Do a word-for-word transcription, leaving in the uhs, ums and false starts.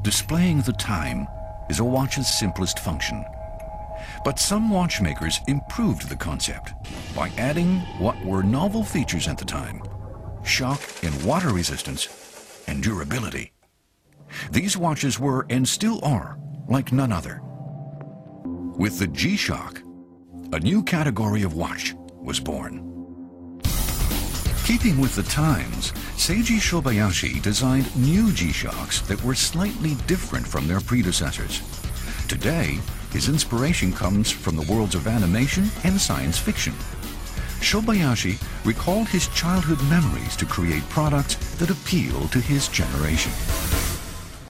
Displaying the time is a watch's simplest function. But some watchmakers improved the concept by adding what were novel features at the time: shock and water resistance and durability. These watches were, and still are, like none other. With the G-Shock, a new category of watch was born. Keeping with the times, Seiji Shobayashi designed new G-Shocks that were slightly different from their predecessors. Today, his inspiration comes from the worlds of animation and science fiction. Shobayashi recalled his childhood memories to create products that appeal to his generation.